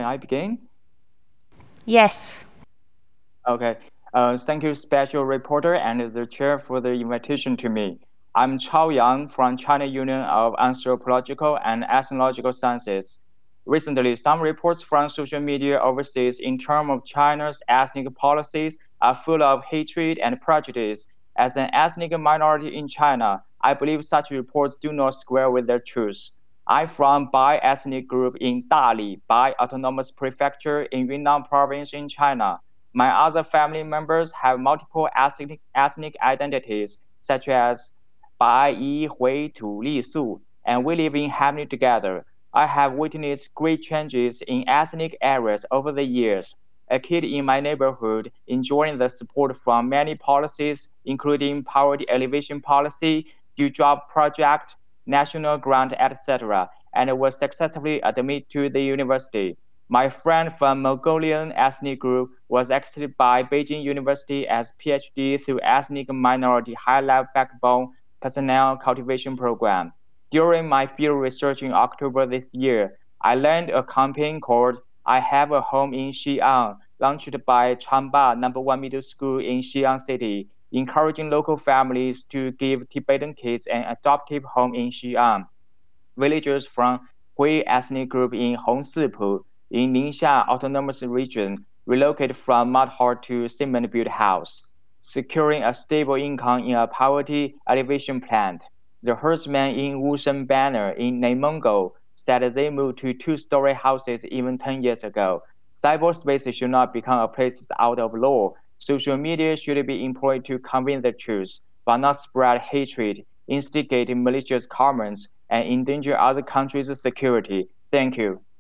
may I begin? Yes. Okay. Thank you, special reporter and the chair for the invitation to me. I'm Chao Yang from China Union of Anthropological and Ethnological Sciences. Recently, some reports from social media overseas in terms of China's ethnic policies are full of hatred and prejudice. As an ethnic minority in China, I believe such reports do not square with the truth. I'm from Bai ethnic group in Dali, Bai Autonomous Prefecture in Yunnan Province in China. My other family members have multiple ethnic identities, such as Bai Yi Hui Tu Li Su, and we live in harmony together. I have witnessed great changes in ethnic areas over the years. A kid in my neighborhood enjoying the support from many policies, including poverty alleviation policy, job project, national grant, etc., and was successfully admitted to the university. My friend from Mongolian ethnic group was accepted by Beijing University as PhD through Ethnic Minority High-Level Backbone Personnel Cultivation Program. During my field research in October this year, I learned a campaign called I Have a Home in Xi'an, launched by Changba No. 1 Middle School in Xi'an City, encouraging local families to give Tibetan kids an adoptive home in Xi'an. Villagers from Hui ethnic group in Hongsipu in Ningxia Autonomous Region relocated from mud hut to cement-built house, securing a stable income in a poverty alleviation plant. The herdsmen in Wushen Banner in内蒙古said they moved to two-story houses even 10 years ago. Cyberspace should not become a place out of law. Social media should be employed to convey the truth, but not spread hatred, instigate malicious comments, and endanger other countries' security. Thank you.